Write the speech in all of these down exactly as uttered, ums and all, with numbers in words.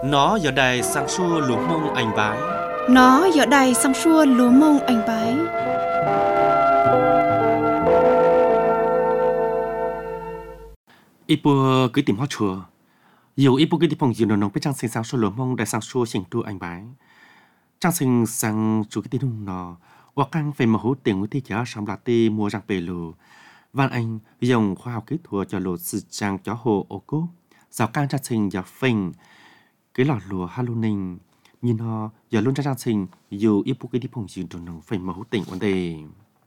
Nó giờ đài sang xua lúa mông anh bái. Nó giờ đài sang xua lúa mông anh bái. Ipu cứ tìm hoa chùa. Dù Ipu cứ tìm phòng dự nông biết trang sinh sang xua lúa mông đài sang xua xỉnh tu anh bái. Trang sinh sang chú cái tiếng nung nọ. Hoặc căng về mà hữu tiền với thế chá xong là tê mua răng bề lù. Văn Anh dùng khoa học kỹ thuật cho lộ sự trang chó hồ ô cốt. Giáo căng trang sinh giờ phình. Cái lò lùa Halloween nhìn họ giờ luôn trang sinh dù ít bút cái đi phòng dự nông phải mà hữu tỉnh vấn đề.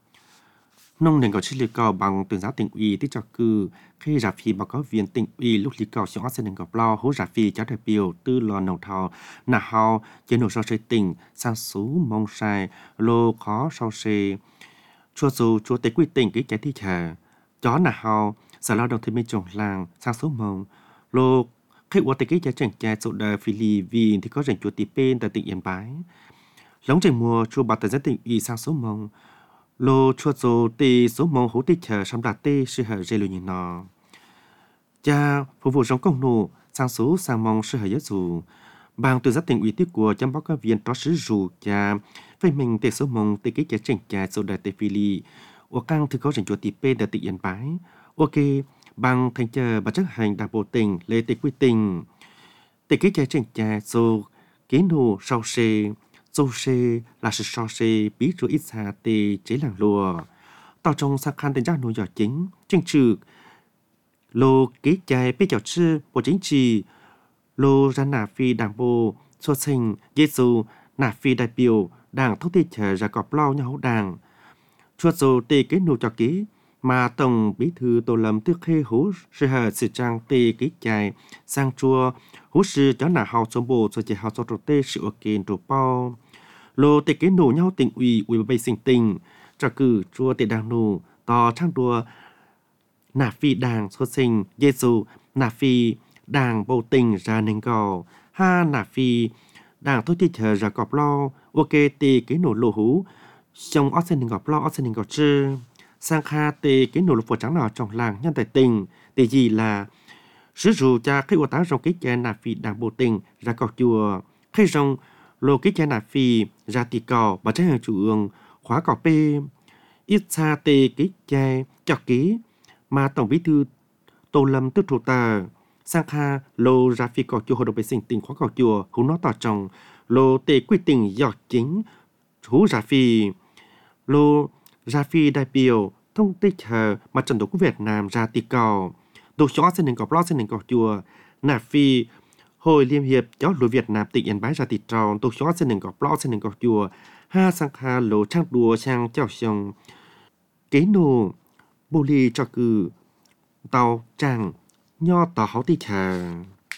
Nông nền có chi lý cao bằng tuyển giáo tỉnh ủy tích cho cư khi giả phi báo cáo viên tỉnh ủy lúc lý cao xong sẽ nền gặp lo hỗ giả phi cháu đại biểu tư lò nông thảo nà hào chế nổ sau xây tỉnh sang số mong sai lô khó sau xây chua dù chua tế quy tỉnh cái trái thi trả chó nà hào sở lao động thêm mấy trồng làng sang số mong lô khi qua tế cái trái chẳng trái sổ đời phi lì vì thì có rảnh chua tí bên tại tỉnh Yên Bái lóng trời mùa chua bảo tại dân tỉnh ủy sang số mong lô chua dô tì số mong hữu tích chờ xong đạt tê sư hở dê lưu nhìn nọ. Cha phục vụ trong công nụ sang số sang mong sư hở nhất dù. Bằng từ giác tình ủy tiết của chăm bác các viên đó sứ dù cha phải mình tê số mong tê cái chế trình cha số đời tê phi lì. Ủa căng thư có rảnh chùa tì bê đợt tị Yên Bái. Ok, bằng thành chờ bà chắc hành đạp bộ tình lê tê quy tình. Tê cái chế trình cha số kế nụ sau xê. Dâu xê là sự so xê bí rùa ít xa tê chế làng lùa. Tao trong xa khăn tên giác nụ nhỏ chính, chân trừ. Lô kế chai bế chào chư bộ chính trì. Lô ra nà phi đảng bộ, xô sinh, dê dù, nà phi đại biểu, đảng thông tin chờ ra cọp lau nhau đảng. Chuột dù tê kế nụ cho ký, mà tổng bí thư tổ lâm tư khê hú sư hờ sự trang tê kế chai, sang chua, hú sư cho nà hào xô bộ rồi chỉ hào xô trò tê sự ở kênh trò bao. Lô tê kế nổ nhau tỉnh ủy ủy bày sinh tình, trả cử chua tê đảng nổ, tò trang đùa nà phi đảng xuất sinh, dê dù nà phi đảng bầu tình ra nền gò, ha nà phi đảng thôi thì chờ ra gọp lo, ok tê kế nổ lô hú, xong ớt xin gọp lo ớt xin gọp chư, sang kha tê kế nổ lô phổ trắng nào trong làng nhân tài tình, tê gì là sứ dù cha khi ổ tá rong kế chè nà phi đảng bầu tình ra gọp chùa, khi rong lô kế chè nà phi ra tì cò bà trái hàng chủ ương, khóa cò pê, ít xa tê kế chè chọc ký, mà tổng bí thư Tô Lâm tức thủ tờ sang kha lô ra phi cỏ chùa hội đồng vệ sinh tỉnh khóa cỏ chùa hú nó tỏ trọng lô tê quy tình giọt chính hú ra phi lô ra phi đại biểu thông tích hờ mặt trận tổ quốc Việt Nam ra tì cỏ đồ chó xin nền cỏ lo xin nền cỏ chùa nà phi hội liên hiệp giáo lúa Việt Nam tỉnh Yên Bái ra tì tròn đồ chó xin nền cỏ lo xin nền cỏ chùa ha sang kha lô trang đùa sang chào xong kế nô bồ lì cho cử tàu tràng nho tỏ háo tì chờ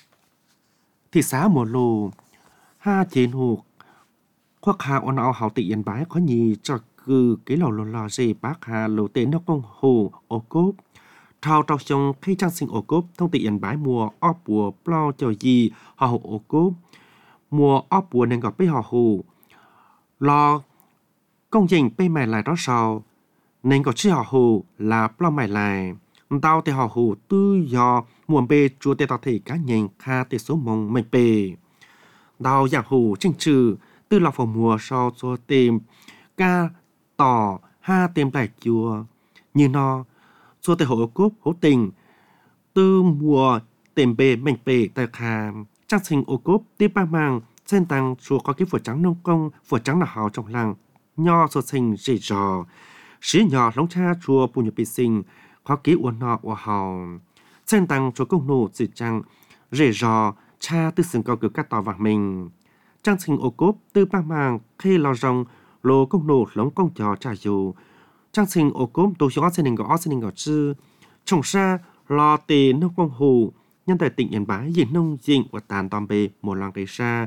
thị xã mùa lù ha trên hụt khoác hà ôn áo háo tì Yên Bái có nhì cho cử cái lò lò lò dê bác hà lô tên nó công hồ ô cốp thao trao xong khi trang sinh ô cốp thông tì Yên Bái mùa óp bùa plau cho gì họ hồ ô cốp mùa óp bùa nên gặp bế họ hồ lo công dình bê mày lại đó sau nên có chi họ hồ là plau mày lại tao thì họ hồ tư do muộn bê chua tê tao thể cá nhân kha tê số mong mệnh bê tao dạng hồ tranh trừ tư lọc vào mùa sau cho tìm ca tỏ ha tìm lại chùa như nó chua tê hồ cốp hố tình tư mùa tìm bê mệnh bê tại khà trang sinh ô cốp tiếp ba mang trên tăng chùa có cái phở trắng nông công phở trắng là hào trong làng nho so sinh rỉ rò sứ nhỏ lóng cha chùa bù nhập bì sinh khó ký uốn nọ uốn hào trên tăng chùa công nô dự trang rỉ rò cha tư sừng cao cực cắt tỏ vàng mình trang sinh ô cốp tư ba mang khi lò rong lô công nô lóng công trò trà dù trang sinh ô cốp tổ chức xin gõ xin gõ chư trồng sa lò tề nông công hồ nhân tại tỉnh Yên Bái diện nông diện và tàn tòm bề một làng cây sa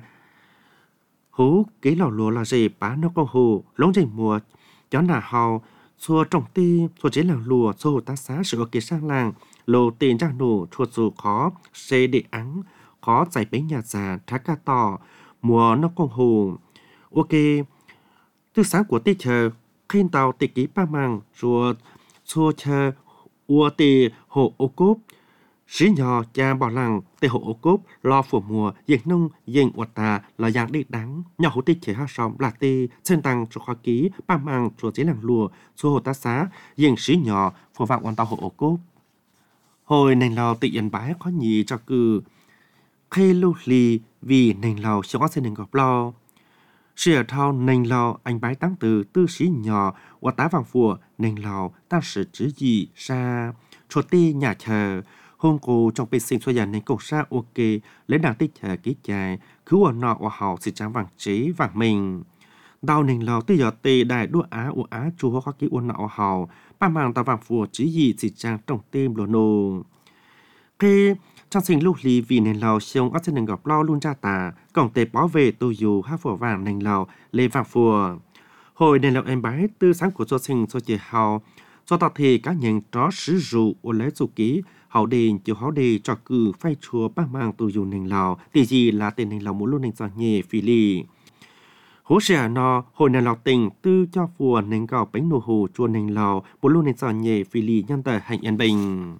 hú kế lò lúa là gì bá nông công hồ lóng dày mùa chó nà hào xua trồng ti xua chế làng lùa xua hồ tá xá sự kế sang làng lô tiền trang nổ chuột dù khó xê đệ ắng khó giải bấy nhà già thá ca tỏ mùa nông công hồ ok từ sáng của tê chờ khi tàu tê ký ba màng ruột xua chờ ua tê hồ ô cốp sĩ nhỏ cha bỏ lăng tê hộ ô cốp lo phủ mùa yên nông yên quạt tà là dạng đi đáng nhỏ hữu tích chế hạ sòm là tê trên tăng cho khoa ký ba mang chùa chế làng lùa chùa hồ tá xá yên sĩ nhỏ phủ vạn quan tàu hộ ô cốp hồi nền lò tự yên bái có nhì cho cư khê lưu lì vì nền lò sống trên nền gọp lo sĩ ở thao nền lò anh bái tăng từ tư sĩ nhỏ quạt tá vàng phùa nền lò tăng sử chữ gì xa chùa tê nhà chờ hôm cô trong bên sinh xoay dàn nên cổ sa ok lấy đảng tích chờ ký chạy cứ ở nọ ở họ sẽ trắng vàng chế vàng mình đào nền lò tư giờ tê đại đua á của á chú hoa khoa ký uốn nọ ở họ ba màng tàu vàng phù chỉ gì chỉ trang trong tim lồ nô cái trong sinh lúc lì vì nền lò xong ở trên nền gọp lo luôn ra tà còn tê bảo vệ tôi dù hát phù vàng nền lò lê vàng phù hồi nền lò em bái tư sáng của cho sinh cho chị hào cho ta thì cá nhân đó sử dụng ở lấy chủ ký hậu đền chiều hậu đề cho cử phai chùa ba mang tu dùng nền lào tỷ gì là tên nền lào muốn luôn nền cho nhẹ phi lì hỗ trợ nó hồi nền lào tình tư cho phùa nền gạo bánh nô hồ chùa nền lào muốn luôn nền cho nhẹ phi lì nhân tờ hành yên bình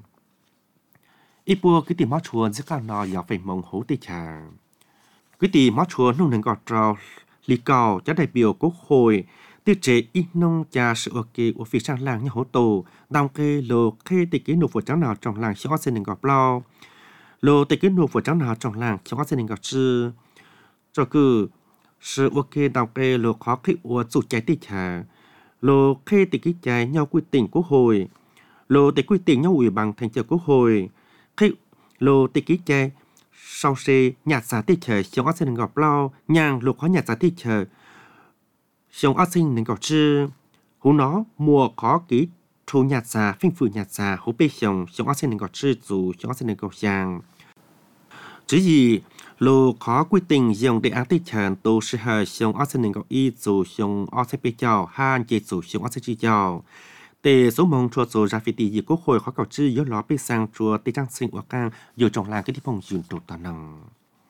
ít bùa cái tìm mót chùa rất cao nó giờ phải mong hỗ tê trà cái tìm mót chùa nông nền gạo trào lì cầu cho đại biểu quốc hội tiêu chế ít nông cha sự ok của phía sang làng như hỗ tổ đồng kê lô kê tịch kế nộp của cháu nào trong làng cho xin đừng gặp lo lô tịch kế nộp của cháu nào trong làng cho xin đừng gặp sư cho cứ sự ok đồng kê lô khó khi của chủ trái tịch hà lô kê tịch kế trái nhau quy định quốc hội lô tịch quy định nhau ủy bằng thành trợ quốc hội khi lô tịch kế trái sau xe nhạc giá tịch hà cho xin đừng gặp lo nhàng lô khó nhạc giá tịch hà xong ác sinh nên có chứ hú nó mùa có kỹ thu nhạt xa phim phụ nhạt xa hú bê xong xong ác sinh nên có chứ dù xong ác sinh nên có chàng chứ gì lô có quy tình dùng để ác tích trần tô sư hờ xong ác sinh nên có y dù xong ác sinh bê chào hàn chế dù xong ác sinh chi chào tê số mong chùa dù ra phi tì gì quốc hội khó cầu chứ yếu ló bê sang chùa tê trang sinh của càng dù trọng làng cái tí phong dùn tổ tà năng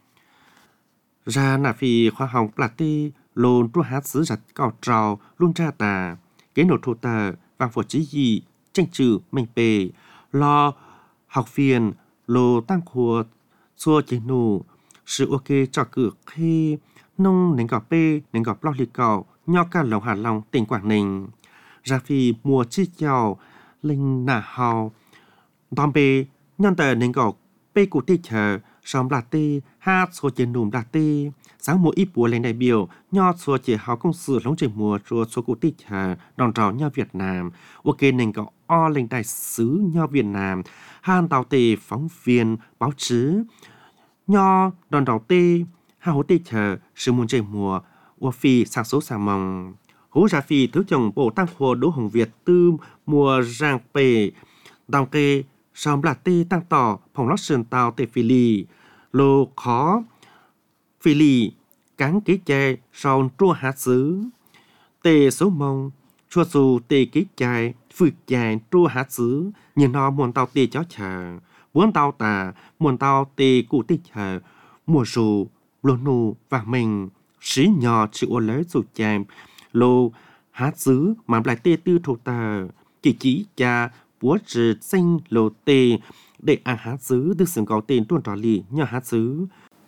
ra nà phi khoa học là tê lôn trua hát xứ giặt cao trào luôn ra tà kế nổ thô tà vàng phổ chí gì tranh trừ mình bề lo học viên lô tăng khua xua chế nụ sự ok cho cử khi nông nền gạo bê nền gạo lo lì cào nho ca lòng hà lòng tỉnh Quảng Ninh ra phi mùa chi chào linh nà hào đòn bê nhân tờ nền gạo bê cụ tê chờ xong là tê hát xua chế nùm là tê sáng mùa ít bùa lên đại biểu nho xua chế hào công sự lông trời mùa chùa xua cụ tích hà đòn trào nho Việt Nam ok nên có o lên đại sứ nho Việt Nam hàn tàu tê phóng viên báo chí nho đòn trào tê hà hố tích hà sự muôn trời mùa ua phi sang số sang mong hố ra phi thứ chồng bộ tăng khô đỗ hồng Việt tư mùa ràng bề đòng kê xong là tê tăng tỏ phòng lót sườn tàu tê phi lì lô khó phi lì cán ký chè xong trua hạt xứ tê số mông chua dù tê ký chè phượt chè trua hạt xứ nhìn nó muôn tàu tê chó chờ muốn tàu tà muôn tàu tê cụ tê chờ mùa dù lô nụ và mình xí nhỏ chịu ô lấy dù chè lô hạt xứ mà lại tê tư thô tà chỉ chỉ cha búa trừ xanh lô tê để ăn hạt xứ được sừng có tên tuôn trò lì nhỏ hạt xứ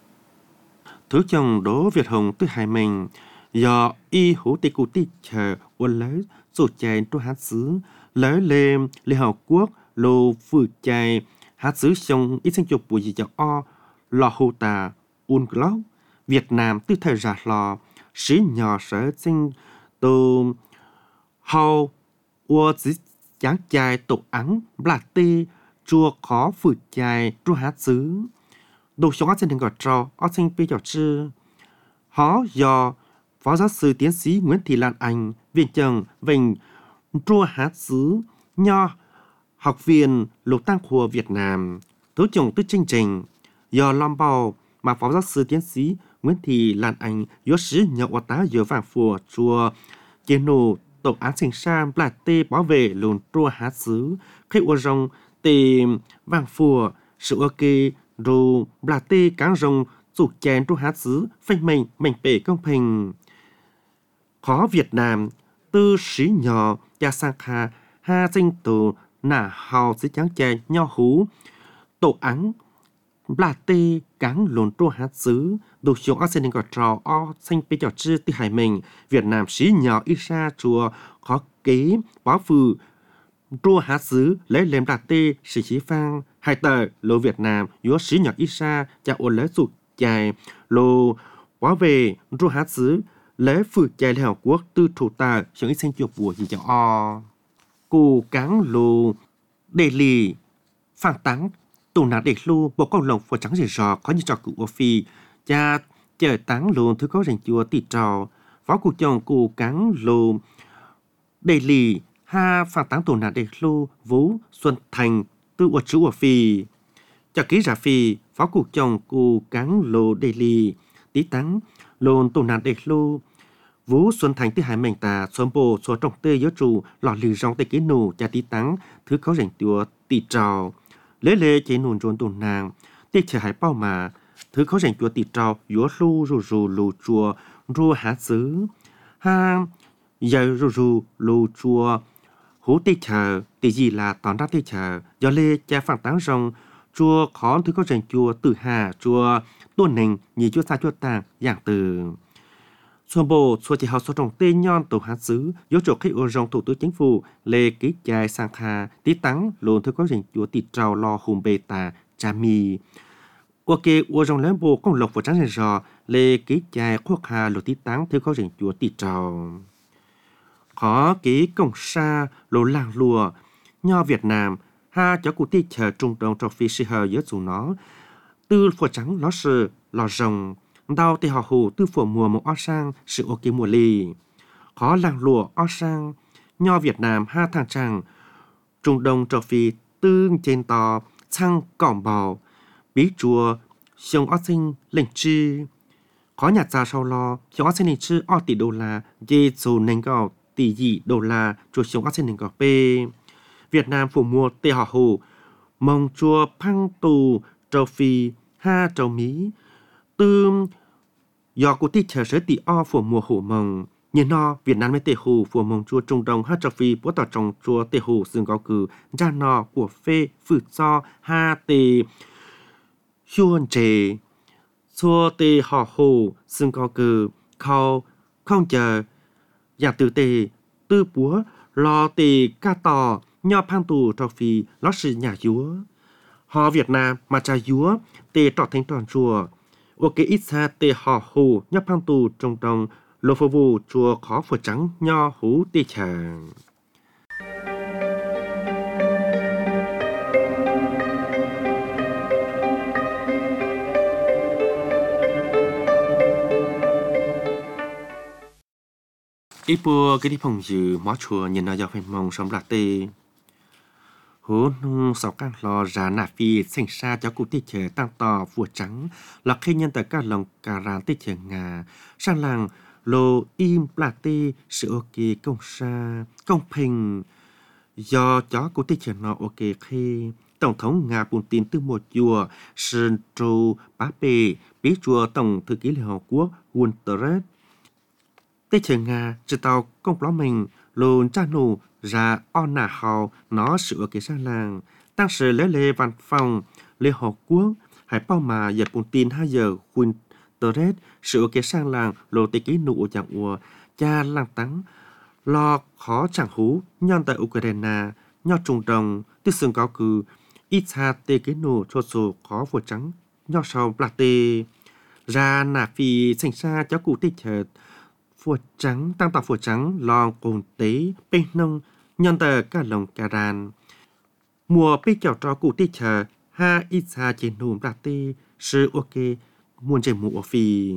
thứ chồng đỗ Việt Hồng tư hai mình do y hữu tê cụ tê chờ uốn lấy dù chè tuôn hạt xứ lấy lên Liên Hợp Quốc lô phử chè hạt xứ xong ít sinh chụp bùi gì cho o lò hô tà un glóc Việt Nam tư thời giả lò sĩ nhỏ sở sinh tô hầu ua chỉ chán chai tục ắng bạc tê chua khó phử chai chua hạt xứ đồ sống ác sinh đừng gọi trò ác sinh bê chọc chư hó do phó giáo sư tiến sĩ Nguyễn Thị Lan Anh viện trưởng vịnh chua hạt xứ nho học viên lục tăng khua Việt Nam tố chồng tư chương trình do long bào mà phó giáo sư tiến sĩ Nguyễn Thị Lan Anh do sứ nhỏ ở tá giờ vàng phùa chùa chế nô tổ án sinh sang là tê bảo vệ lùn chua hạt xứ khi ua rong tê vàng phùa sự ok rồi là tê cán rong chủ chèn chua hạt xứ phanh mình mình bể công bình khó Việt Nam tư sĩ nhỏ cha sang kha ha sinh tổ nà hào xứ trắng chè nho hú tổ án là tê cán lồn trô hát xứ đồ xuống ở sen gọt trò o xanh bê trò chư từ hải mình Việt Nam xí nhỏ ít xa chùa khó kế bó phừ trô hát xứ lấy lem là tê sĩ chí phang hai tờ lô Việt Nam yếu xí nhỏ ít xa cha ôn lấy sụt dài lô bó về trô hát xứ lấy phừ dài lèo quốc tư thủ tờ xuống ít xanh chuột bùa gì cho o cụ cán lô đề lì phang tắng tù nà để lu bộ con lồng phổ trắng rì rò có như trò cụ ô phi cha chờ tắng luôn thứ có rèn chùa tì trò phó cụ chồng cụ cắn lù đề lì ha phang tắng tù nà để lu vũ xuân thành tư ô chú ô phi cho ký ra phi phó cụ chồng cụ cắn lù đề lì tí tắng luôn tù nà để lu vũ xuân thành tư hải mệnh tà xuân bồ xuân trọng tê yếu trụ lọ lì rong tê ký nù cha tí tắng thứ có rèn chùa tì trò lễ lễ chế nôn trốn tồn nàng tiết chờ hải bao mà thứ có rèn chùa tịt trào yếu lu rù rù lù chùa rùa há xứ ha giờ rù rù lù chùa hú tiết chờ tỉ gì là tón ra tiết chờ do lê cha phẳng táng rong chùa khó thứ có rèn chùa tử hà chùa tôn nình nhì chùa xa chùa tàng dạng từ xuân bồ xuân chỉ học số trồng tê nhon tổ hạt xứ yếu chỗ khi ô rong thủ tướng chính phủ lê ký dài sang thà tí tắng lồn thứ có rình chúa tịt trào lo hùm bê tà cha mì ok ô rong lớn bồ công lộc và trắng rình rò lê ký dài khuất hà lô tí tắng thứ có rình chúa tịt trào khó ký công sa lô làng lùa nho Việt Nam ha cho cụ tịt chờ trung đông trong phi sư hờ yếu dù nó tư phổ trắng ló sự lò rồng đau thì họ hù tư phổ mùa một o sang sự ok mùa lì khó làng lùa o sang nho Việt Nam ha thang tràng trung đông châu phi tương trên to chăng cỏng bò bí chùa sông o sinh lệnh chi khó nhặt ra sau lo sông o sinh lệnh chi o tỷ đô la dê dù nền gạo tỷ dị đô la chùa sông o sinh nền gạo p Việt Nam phổ mùa thì họ hù mong chùa phăng tù châu phi ha châu Mỹ tương do cụ tích chờ sở tỷ o của mùa hổ mồng nhìn no Việt Nam mới tề hù của mồng chùa Trung Đông ha châu Phi bố tỏ trong chùa tề hù xương có cử ra nọ của phê phử do ha tề xuân trề chùa tề họ hù xương có cử khâu không chờ giả từ tề tư búa lo tề ca tò nho phang tù châu Phi ló sự nhà dúa họ Việt Nam mà trà dúa tề trọ thành toàn chùa ok ít xa tê họ hù nhấp phang tù trong đồng lô phô vụ chùa khó phổ trắng nho hú tê chàng. Ít bùa cái đi phòng dư mó chùa nhìn nó do phải mong sống lạc tê hú nung sáu căn lò ra nà phi sinh ra cho cụ tiết chế tăng tỏ vua trắng là khi nhân tại các lòng cà rán tiết chế ngà sang làng lô im là tê sự ok công sa công bình do chó cụ tiết chế nó ok khi tổng thống Nga Putin từ một chùa sơn trù bá bê bí chùa tổng thư ký Liên Hợp Quốc Guterres tiết chế Nga chỉ tàu công ló mình lồn cha nụ ra on nà hào nó sự kế sang làng tăng sự lễ lễ văn phòng Liên Hợp Quốc hải bao mà giờ Putin hai giờ khuyên Torres sự kế sang làng lô tê ký nụ chẳng ua cha làng tắng lo khó chẳng hú nhon tại Ukraine nho trùng đồng tư xương cáo cử ít xa tê ký nụ cho số khó phổ trắng nho sau bạc tê ra nà phi sinh xa cháu cụ tích hợp phổ trắng tăng tạo phổ trắng lo cồn tế bên nông nhân tờ cả lồng cà ràn mùa bị chảo trò cụ tích hợp ha ít xa trên nùm bạc tê sư ok muôn trẻ mùa phi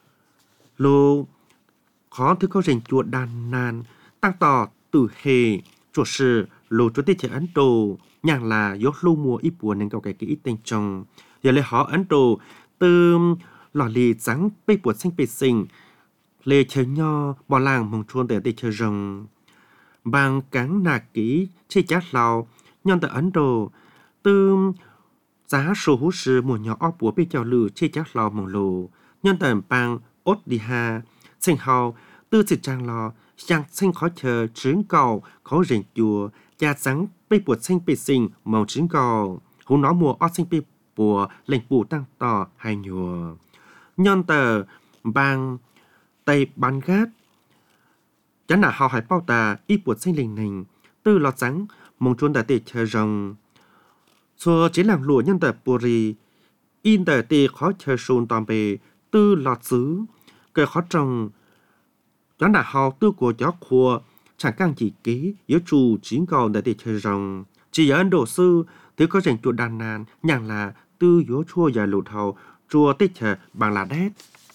lô khó thứ có rèn chuột đàn nàn tăng tỏ từ hề chuột sự lô chuột tích chế Ấn Độ nhàng là dốt lưu mùa ít buồn nên cầu cái cái ít tên chồng giờ lấy họ Ấn Độ từ lò lì trắng bê buộc xanh bê xinh lê chơi nho bỏ làng mong chuôn để chơi rồng bằng cắn nà kỹ chế chát lào nhân tại Ấn Độ từ giá số hú sư mùa nhỏ ốc bùa bê chào lử chế chát lào mong lù nhân tại bằng ốt đi hà sinh hào tư sự trang lò sang sinh khó chờ trứng cầu khó rèn chùa cha trắng bê buộc xanh bê xinh màu trứng cầu hú nó mùa ở sinh bị bùa lệnh bù tăng tỏ hay nhùa nhân tờ bang tây ban gát chắn là họ hay bao tà ít buộc sinh linh nành từ lọt trắng mong chuồn đã tệ chờ rồng xua chỉ làm lụa nhân tờ bùa rì in tờ tệ khó chờ sôn tòm bề từ lọt xứ kể khó trồng chắn là họ tư của chó khua chẳng càng chỉ kế yếu chủ chính cầu đã tệ chờ rồng chỉ ở Ấn Độ sư thứ có rèn chùa đàn nàn nhàng là tư yếu chua dài lụt hầu chùa tê chờ bằng là đét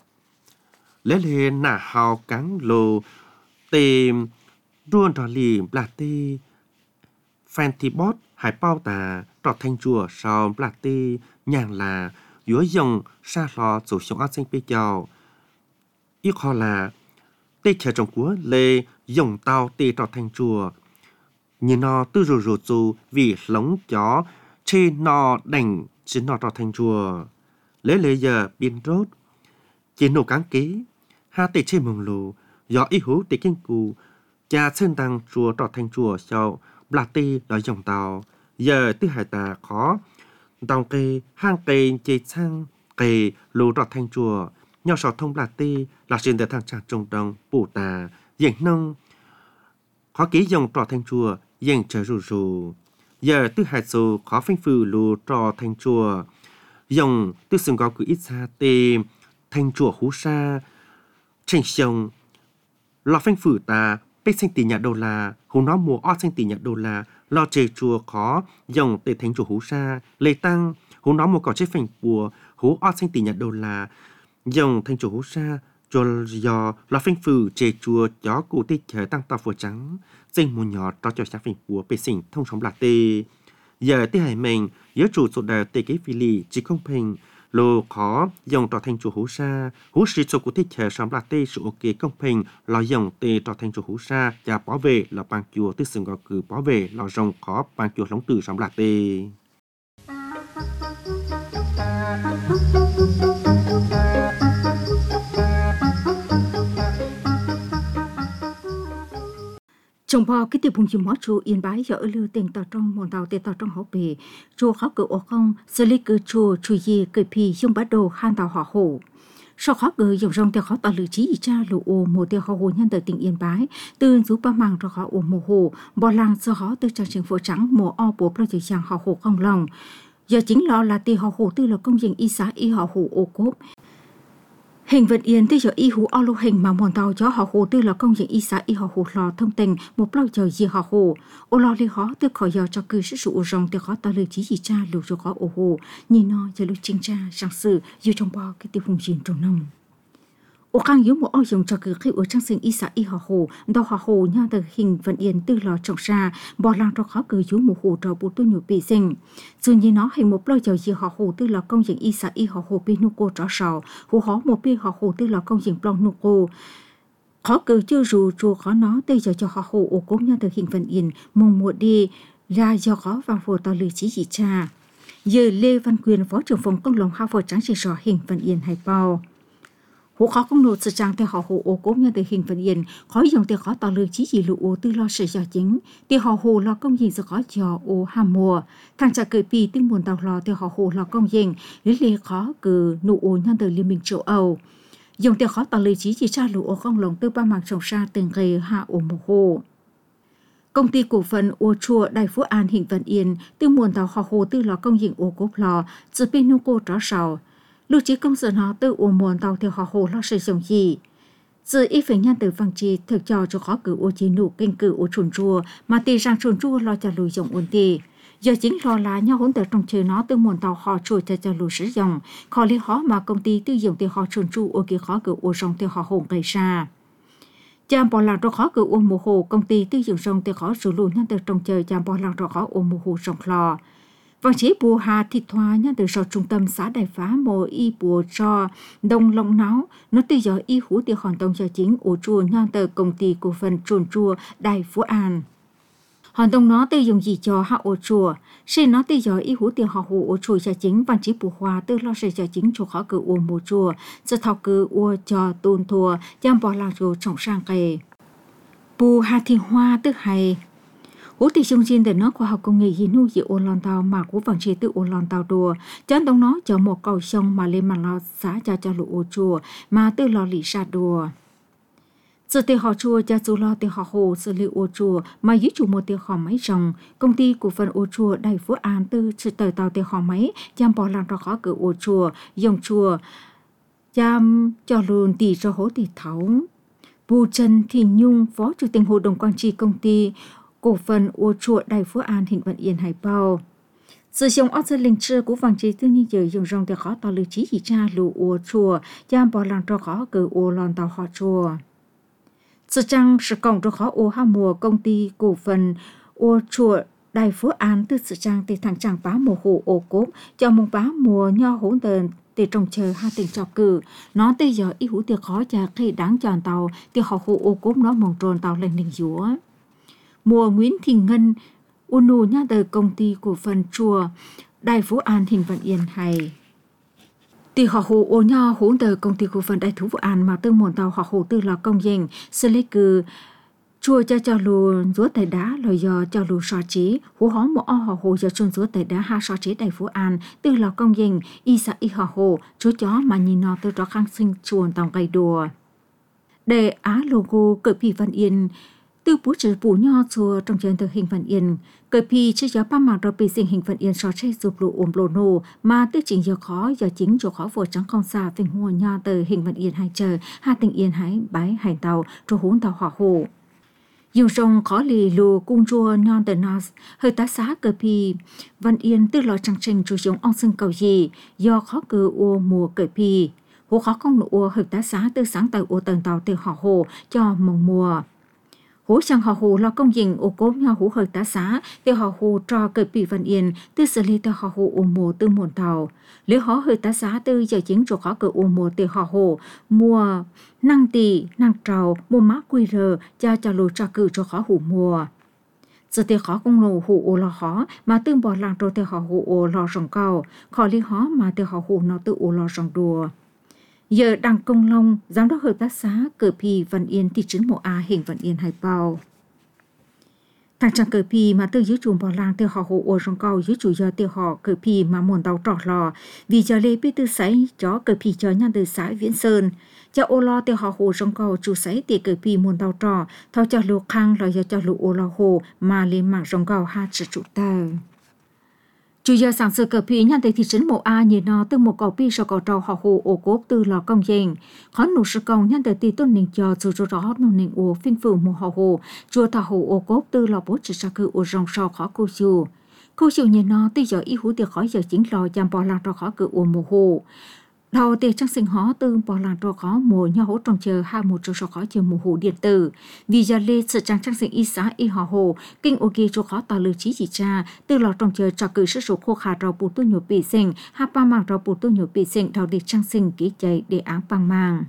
lấy lên nà hào cắn lô tìm ruồn trò lì là tê Fantibot hải bao tà trọt thanh chùa sau là tê nhàng là yếu dòng xa lò chủ sống ác sinh bê chào ít khó là tê chờ trong của lê dòng tàu tê trọt thanh chùa nhìn nó tư rù rù dù vì lống chó chê nó đành chỉ nó trọt thanh chùa lấy lê giờ biên rốt chỉ nổ cán kế ha tê chê mông lù do ý hú tê kinh cù cha sơn tăng chùa trọt thanh chùa sau là tê đòi dòng tàu giờ tư hải tà khó tàu kê hang kê chê sang kê lù trọt thanh chùa nhau sọ thông là tê là xin để thằng chàng trồng đồng bù tà dành nông khó ký dòng trọt thanh chùa dành trở rù rù giờ tư hải dù khó phanh phừ lù trọt thanh chùa dòng tư xưng có cứ ít xa tê thanh chùa hú sa tranh sông lò phanh phử ta bích sinh tỷ nhà đô la hú nó mùa ót sinh tỷ nhà đô la lò chê chùa khó dòng tê thanh chùa hú sa lê tăng hú nó mùa có chế phanh bùa hú ót sinh tỷ nhà đô la dòng thanh chùa hú sa chùa dò lò phanh phử chê chùa chó cụ tê chờ tăng tàu phùa trắng dinh mùa nhỏ cho cho sáng phanh bùa bê sinh thông sống lạc tê giờ tê hải mình nhớ chủ sụt đời tê kế phi lì chỉ không bình lô khó dòng trò thanh chùa hú sa hú sĩ số của thích chờ sống là tê sự ok công bình là dòng tê trò thanh chùa hú sa và bảo vệ là bằng chùa tức sừng gọi cử bảo vệ là dòng khó bằng chùa lóng từ sống là tê trong bao cái tiệp hùng chim hót chu yên bái giờ lưu tình tàu trong mòn tàu tê tàu trong hậu bể chu khó cử ô không xử lý cử chu chui gì cử phi dùng bắt đồ han tàu hỏa hổ sau khó cử dùng rong theo khó tàu lử trí cha lụ ô mùa theo khó hồ nhân từ tỉnh yên bái từ giúp ba màng cho khó ô mùa hồ bò làng sơ khó từ trang trường phố trắng mùa o bố pro chỉ chàng họ hồ không lòng giờ chính lo là tê họ hồ tư là công trình y xã y họ hồ ô cốp hình vận yên tới giờ y hú o lô hình mà mòn tàu cho họ hồ tư là công trình y xã y họ hồ lò thông tình một bao giờ gì họ hồ ô lo li khó từ khỏi giờ cho cư sự sụ rong từ khó ta lời chí gì cha lù cho khó ô hồ nhìn nó giờ lúc chính cha sang sự dù trong bao cái tiêu phùng truyền trong nông ô khang yếu một ô dùng cho cư khi ở trang sinh y xã y họ hồ đào họ hồ nhau từ hình vận yên tư lò trồng xa bò lang cho khó cư yếu một hồ trò bù tu nhiều bị sinh dù như nó hình một bao giờ gì họ hồ tư là công trình y xã y họ hồ pinuco trò sào hồ họ một pi họ hồ tư là công trình plong nuco khó cư chưa dù chùa khó nó tây giờ cho họ hồ ô cố nhau từ hình vận yên mùng một đi ra do khó vào phổ tàu lưới chí dị cha giờ Lê Văn Quyền phó trưởng phòng công lòng hao phổ trắng chỉ rõ hình vận yên hay bao hồ khó công nộp sự trang theo họ hồ ô cố nhân từ hình vận yên khó dùng từ khó tạo lưới chí dị lụ ô tư lo sự do chính từ họ hồ lo công trình sự khó cho ô hàm mùa thằng trả cử pi tinh buồn tàu lo từ họ hồ lo công trình lý lì khó cử nụ ô nhân từ liên minh châu Âu dùng từ khó tạo lưới chí dị cha lụ ô không lòng từ ba mảng trồng xa từng gây hạ ô mùa hồ công ty cổ phần ô chùa Đại Phú An hình vận yên từ buồn tàu họ hồ tư lo công trình ô cốp lò từ pinuco tró sào lưu trí công sự nó từ ổ muôn tàu theo họ hồ lo sử dụng gì dự y phải nhân từ văn trì thực cho cho khó cử ô chí nụ kinh cử ô chuồn chua mà tì rằng chuồn chua lo cho lùi dùng ổn tì giờ chính lo là nhau hỗn tờ trong chơi nó từ muôn tàu họ chùa cho cho lùi sử dụng khó lý khó mà công ty tư dụng theo họ chuồn chua ô kia khó cử ô rong theo họ hồn gây ra chạm bỏ lạc cho khó cử ô mùa hồ công ty tư dụng rong theo khó sử lùi nhân từ trong chơi chạm bỏ lạc cho khó ô mùa hồ rong lò Vàng chế bùa hà thịt thoa nhân từ sau trung tâm xã Đại Phá mùa y bùa cho đông lòng náo, nó từ giờ y hú tiêu hoàn tông cho chính ổ chùa nhân từ công ty cổ phần chuồn chùa Đại Phú An. Hoàn tông nó từ dùng gì cho hạ ổ chùa, xin nó từ giờ y hú tiêu họ hú ổ chùa cho chính vàng chế bùa hòa từ lo sẽ cho chính cho khó cử ổ mùa chùa, cho thao cử ổ cho tôn thua, giam bỏ lạc rồi trọng sang kề. Bùa hà thịt hoa tức hay. hỗ tỷ xung xin để nó khoa học công nghệ gì nu gì ô lon tàu mà của vàng chế tự ô lon tàu đùa chán đông nó cho một cầu sông mà lên mà lo xã cho cho lũ ô chùa mà tự lo lì sa đùa sự tiền họ chùa cho dù lo tiền họ hồ xử lý ô chùa mà dưới chủ một tiền họ máy rồng công ty cổ phần ô chùa đại phú an tư sự tờ tàu tiền họ máy chăm bỏ làm cho khó cửa ô chùa dòng chùa chăm cho luôn tỷ cho hỗ tỷ thấu Bù Trần Thị Nhung phó chủ tịch hội đồng quản trị công ty cổ phần ô chùa đại phú an Hình Vận Yên Hải Bao sử dụng áo sơ linh trưa của vàng chế tư như giờ dùng rong để khó tàu lưu trí chỉ tra lù ô chùa chăm bỏ làm cho khó cửa ô lon tàu họ chùa sự trang sự cộng cho khó ô ha mùa công ty cổ phần ô chùa đại phú an từ sự trang từ thằng chàng bá mùa hồ ô cốp cho mông bá mùa nho hỗn tờn để trồng chờ hai tình trọc cử nó tới giờ ý hữu tiệc khó cho khi đáng chọn tàu tiệc họ hồ ô cốp nó mong tròn tàu lên đình dúa mùa Nguyễn Thị Ngân unu nha đời công ty cổ phần chùa đại phú an Hình Vận Yên Hải Tỷ họ hồ ô nho hỗn tờ công ty cổ phần đại thú vụ an mà tương muộn tàu họ hồ tư là công dành xử lý cử chùa cho cho lù rúa tài đá lời do cho lù so chế hú hó một o họ hồ cho chôn rúa tài đá ha so chế đại phú an tư là công dành y sa y họ hồ chú chó mà nhìn nó tư đó khang sinh chuồn tòng cây đùa để á logo cờ pì Văn Yên từ bố trở bù nho chùa trong chuyện từ Hình Vận Yên cờ pì chứ gió ba mảng rồi bị sinh Hình Vận Yên so chế dục lụ ôm lô nô mà tư chính giờ khó giờ chính chỗ khó vừa trắng không xa phình hùa nho từ Hình Vận Yên hai chờ hai tình yên hái bái hải tàu rồi hốn tàu hỏa hồ dùng sông khó lì lù cung chua non tờ nas hơi tá xá cờ pì Văn Yên tư lò trăng trình chủ giống ông sưng cầu gì do khó cờ ô mùa cờ pì hồ khó không nụ ô hơi tá xá tư sáng tàu ô tần tàu từ họ hồ cho mồng mùa hố sang họ hồ lo công dình ô cốm nhau hố hơi tá xá từ họ hồ cho cờ pì Văn Yên tư xử lý từ họ hồ ô mùa tư muộn tàu nếu họ hơi tá xá tư giờ chính cho khó cờ ô mùa từ họ hồ mùa năng tỷ năng trầu mua mã quy rờ cho cho lù cho cử cho khó hủ mùa giờ thì khó công lù hủ ô lo khó mà tương bỏ làng rồi thì họ hủ ô lo rồng cao khó lý khó mà thì họ hủ nó tự ô lo rồng đùa giờ đăng công long giám đốc hợp tác xã cờ pì Văn Yên thị trấn Mộ A Hình Vận Yên Hải Bao thằng chàng cờ pì mà từ dưới chuồng bỏ làng từ họ hồ ô rong cao dưới chủ giờ từ họ cờ pì mà muốn tàu trọt lò vì giờ lê biết từ sấy chó cờ pì cho nhăn từ xã Viễn Sơn cho ô lo từ họ hồ rong cao chủ sấy từ cờ pì muốn tàu trò thao cho lục khang rồi giờ cho lục ô lo hồ mà lên mạng rong cao ha chỉ chủ tờ chủ giờ sáng sớm cờ pì nhăn từ thị trấn Mộ A nhìn nó từ một cầu pì sau cầu trâu họ hồ ô cốp từ lò công dành khó nụ sự công nhăn từ tì tôn nình cho dù cho rõ nụ nình ô phiên phù một họ hồ chùa thảo hồ ô cốp từ lò bố chỉ sa cư ô rong sau khó cô chiu cô chiu nhìn nó từ giờ ý hú tiệc khỏi giờ chính lò chăm bỏ làng cho khó cư ô mồ hồ đầu tiệc trang sinh hó từ bỏ làng cho khó mồ nhau hỗ trồng chờ hai một cho khó chờ mồ hồ điện tử vì giờ lê sự trang trang sinh y xã y họ hồ kinh ô kia cho khó tàu lư trí chỉ cha từ lò trồng chờ cho cử sức số khô khả rau bù tu nhiều bị sinh hai ba mảng rau bù tu nhiều bị sinh đầu tiệc trang sinh ký chạy để áng bằng mang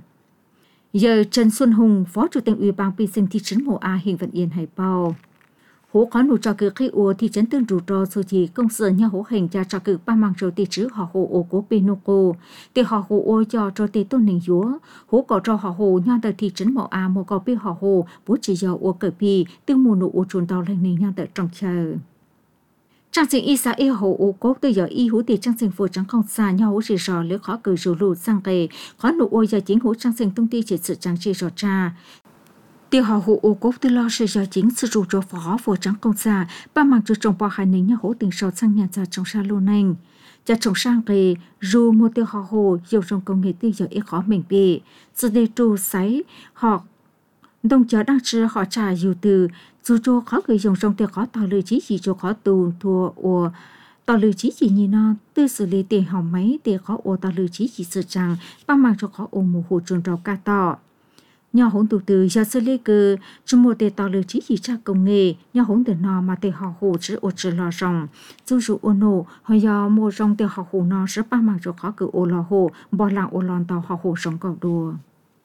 giờ Trần Xuân Hùng phó chủ tịch ủy ban bị sinh thị trấn Mộ A Hình Vận Yên Hải Bao hố khó nụ cho cử khi ua thị trấn tương rủ trò số chỉ công sở nhà hố hình cho cho cử ba mang rồi tỷ chứ họ hồ ô cố Pinoco thì họ hồ ô cho cho tỷ tôn nình dúa hố có cho họ hồ nhà tại thị trấn Mộ A một có pi họ hồ bố chỉ do ô cử pi tương mùa nụ ô chuồn tàu lên nình nhà tại trong chờ trang sinh y xã y hồ ô cố từ giờ y hú tỷ trang sinh phổ trắng không xa nhau hố chỉ sò nếu khó cử rủ lụt sang kề khó nụ ô giờ chính hố trang sinh tung ti chỉ sự trang chỉ sò cha tiêu họ hộ ô cốt từ lo sự giờ chính sự rủ cho phó phổ trắng công xa ba mang cho trồng bò hai nính nhà hỗ tình sọt sang nhà ra trồng sa lô nành cha trồng sang kề dù mua tiêu họ hồ dầu trồng công nghệ tiêu giờ ít khó mình bị sự đề tru sấy họ đông chờ đang chưa họ trả dù từ dù cho khó người dùng trong tiêu khó tàu lưới chí chỉ cho khó tù thua ô tàu lưới chí chỉ như nó từ xử lý tiền hỏng máy tiền khó ô tàu lưới chí chỉ sự chẳng ba mang cho khó ô mù hồ trồng rau ca tỏ nhà hỗn tụ từ giờ xử lý cơ chúng một đề tàu lưới chí chỉ tra công nghệ nhà hỗn từ nọ mà đề họ hồ chữ ô chữ lò rồng dù dù ô nô họ do mua rong đề họ hồ nọ sẽ ba mang cho khó cử ô lò hồ bỏ làng ô lòn tàu họ hồ rong cầu đùa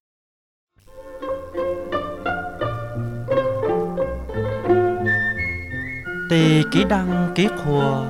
tê kỹ đăng kỹ khua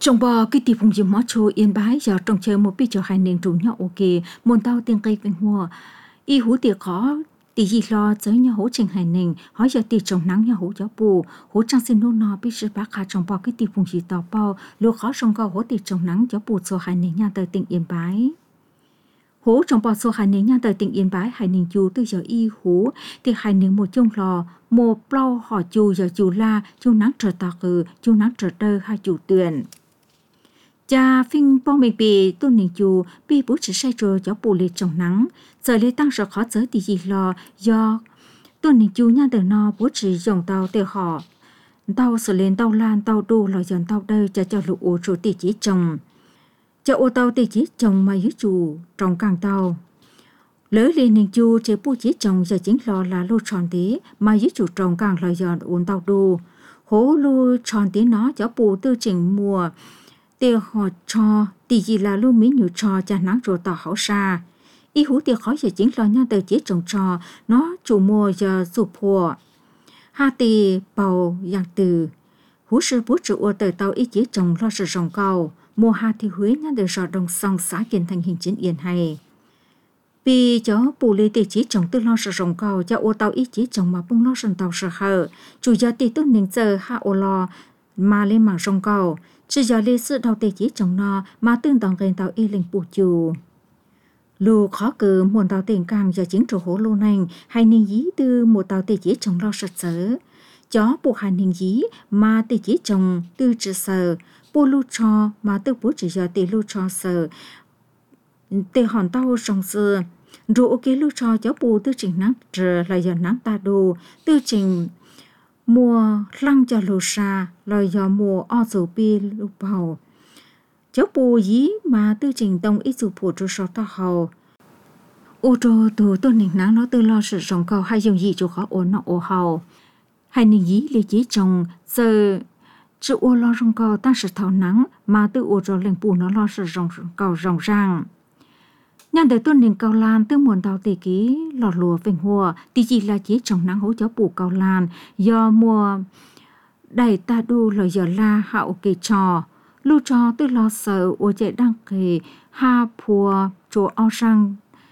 trong bò cái tiệp phùng dìm mỏ chô yên bái giờ trong chơi một biết cho hai nền trùng nhau ok môn tao tiên cây bên hoa y hú tiệc khó tỷ gì lo tới nhau hỗ trình hai nền hỏi giờ tiệc trồng nắng nhau hỗ giáo bù hỗ trang xin nô nọ biết sự bác hà trong bò cái tiệp phùng gì tàu bao lúa khó trong cao hỗ tiệc trồng nắng giáo bù cho hai nền nhà tới tỉnh yên bái hố trong bò số hai nền nhà tới tỉnh yên bái hai nền chú từ giờ y hú thì hai nền một chung lò một plau họ chú giờ chú la chú nắng trở tạc ừ chú nắng trở tơ hai chú tuyển cha phim bom mình bị tôi nên chú bị bố chỉ sai rồi cho bù lệ trồng nắng giờ lệ tăng rất khó tới thì gì lo do tôi nên chú nhà từ nó bố chỉ dùng tàu từ họ tàu sửa lên tàu lan tàu đu lo dần tàu đây cho cho lũ ô chủ tỷ chỉ trồng cho ô tàu tỷ chỉ trồng mà dưới chủ trồng càng tàu lỡ lên nên chú chế bố chỉ trồng giờ chính lo là lô tròn tí mà dưới chủ trồng càng lo dần ôn tàu đu hố lô tròn tí nó cho bù tư chỉnh mùa tiêu họ cho tỷ gì là luôn mỹ nhiều cho cha nắng rồi tỏ hảo xa y hú tiêu khó giờ chính lo nhau từ chế trồng trò nó chủ mua giờ sụp hồ ha tì bầu giang từ hú sư bố chủ ô từ tàu y chế trồng lo sự trồng cầu mua ha thì huế nhau từ trò đồng song xã kiến thành hình chính yên hay vì cho bù lê tỷ chế trồng từ lo sự trồng cầu cho ô tàu y chế trồng mà bung lo sân tàu sự hở chủ giờ tỷ tốt nên giờ ha ô lo mà lên mảng trồng cầu chỉ giờ lịch sử đầu tiên chỉ trồng nó mà tương đồng gần tàu y linh bù chù lù khó cử muốn tàu tiền càng giờ chính chủ hố lô này hay nên dí từ một tàu tiền chỉ trồng lo sạch sở chó buộc hành nên dí mà tiền chỉ trồng từ chỉ sở bù lù cho mà từ bố chỉ giờ tiền lù cho sở tiền hòn tàu trồng xưa rồi ok lù cho chó bù từ trình nắng trở lại giờ nắng ta đồ từ trình mùa lăng cho lô xa lời do mùa o dầu pi lục bầu cháu bù dí mà tư trình tông ít dù phổ cho sáu ta hầu ô tô từ tôi nỉnh nắng nó từ lo sự rộng cầu hay dùng gì cho khó ổn nó ô hầu hay nỉnh dí lý chí trồng giờ chữ ô lo rộng cầu ta sự thảo nắng mà từ ô tô lên bù nó lo sự rộng cầu rộng ràng nhà đời tuân nền cao lan từ muôn tàu tỷ ký lọt lùa vinh hùa tỷ chỉ là chỉ trồng nắng hỗ trợ bù cao lan do mùa đầy ta đu lời giờ la hạo kỳ trò lưu trò từ lo sợ ô chạy đăng kỳ ha phùa chỗ ao sang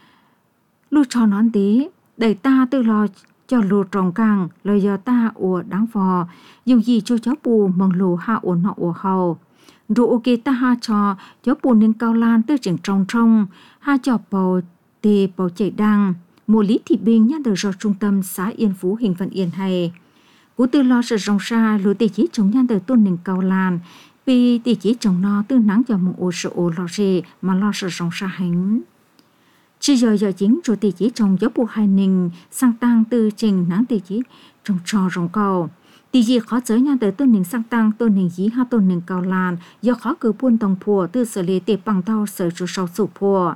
lưu trò nón tí đầy ta từ lo cho lùa trồng càng lời giờ ta ủa đáng phò dùng gì cho cháu bù mừng lùa ha ủa nọ ủa hầu rồi ok ta ha cho cháu bù nên cao lan từ trường trồng trồng ha cho bầu tê bầu chạy đăng mùa lý thị bình nhá đời do trung tâm xã Yên Phú hình phận Yên hay cú từ lo sự rong xa lúa tê chỉ trồng nhá đời tôn nên cao lan vì tê chỉ trồng nó từ nắng cho một ô sự ô lo gì mà lo sự rong xa hành chỉ giờ giờ chính rồi tê chỉ trồng cháu bù hai nình sang tăng từ trình nắng tê chỉ trồng trò rong cầu tỷ gì khó giới nhà tới tôn nền sang tăng tôn nền dí ha tôn nền cao lan do khó cử buôn tổng phùa từ xử lý tệp bằng tàu sở chủ sau sụp phùa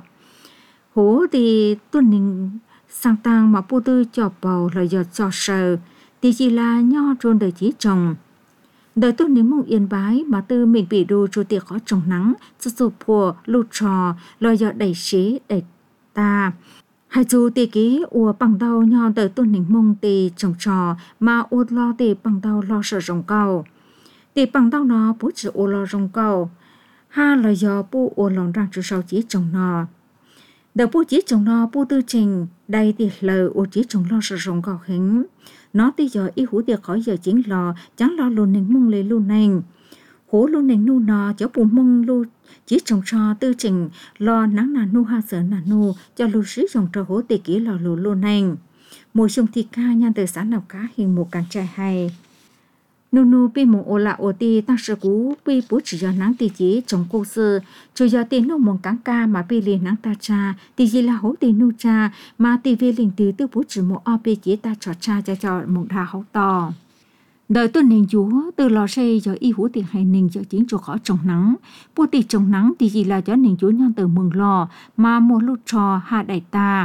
hố thì tôn nền sang tăng mà bù tư cho bầu là do cho sờ tỷ gì là nho trôn đời chỉ trồng đời tôn nền mong yên bái mà tư mình bị đồ chủ tiệc khó trồng nắng sụp sụp phùa lụt trò là do đẩy xế đẩy ta hai chú tì ký ua bằng đau nho tới tôn nỉnh mông tì trồng trò mà ua lo tì bằng đau lo sợ rồng cầu tì bằng đau nó bố chỉ ua lo rồng cầu ha là do bố ua lòng răng chú sau chỉ trồng nó đợt bố chỉ trồng nó bố tư trình đây tì lờ ua chỉ trồng lo sợ rồng cầu hình nó tì giờ y hú tiệc khỏi giờ chính lò chẳng lo luôn nỉnh mông lấy luôn nành hố luôn nành nu nó cháu bù mông lu chỉ trồng trò tư trình lo nắng nà nu ha sở nà nu cho lưu sĩ trồng trò hố tì ký lò lù lô nành mùi sông thị ca nhan từ xã nào cá hình một càng trai hay nu nu pi mong ô lạ ô ti tăng sự cú pi bố chỉ giờ nắng tì chỉ trồng cô sư cho giờ tiền nu mong cáng ca mà pi liền nắng ta cha tì gì là hố tì nu cha mà tì về liền từ tư bố chỉ một o pi chỉ ta trò cha cho cho một đà hấu to đời tuần nền chúa từ lò xây cho y hú tiền hay nền cho chính chỗ khó trồng nắng bố tì trồng nắng thì chỉ là cho nền chúa nhân từ mừng lò mà mua lút trò hạ đẩy ta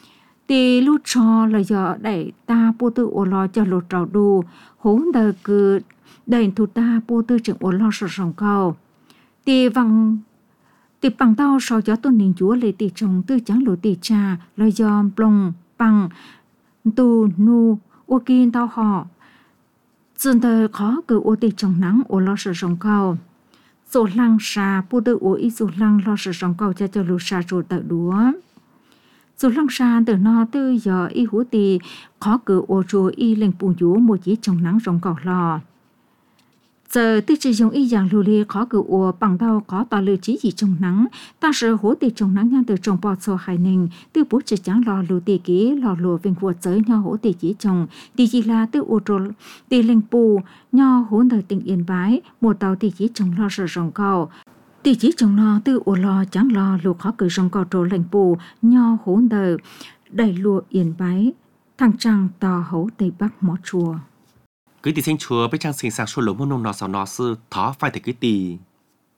tì lút trò là do đẩy ta bố tư ô lò cho lột trào đu hốn đời cứ đẩy thủ ta bố tư trưởng ô lò sổ sòng cầu tì văng tì bằng tao so cho tuần nền chúa lấy tì trồng tư trắng lột tì trà là do plong bằng tu nu ô kiên tao họ dân đời khó cử ô tì trồng nắng ô lo sự rồng cầu số lăng sa bu tự ủa ý số lăng lo sự sống cầu cho cho lù sa rồi tự đúa số lăng sa từ nó từ giờ ý hú tì khó cử ô chùa ý lên bù dú một chỉ trong nắng rong cầu lò giờ tư chỉ dùng ý dạng lưu li khó cử ô bằng đau có tỏ lưu chỉ gì trong nắng ta sự hú tì trong nắng nhan từ trong bò sô hải ninh tư bố chỉ chẳng lò lưu tì ký lò lùa viên vua giới nho hú tì chỉ trong tì chỉ là tư ô trô tì lên bù nho hú đời tình yên bái một tàu tì chỉ trong lo sự rong cầu tì chỉ trong lo tư ô lo chẳng lo lù khó cử rong cầu trô lên bù nho hú đời đầy lùa yên bái thằng trăng tò hấu tây bắc mỏ chùa cứ tỷ sinh chùa bây trang sinh sang số lỗ môn nông nọ sào nọ sư thó phải thể cứ tỷ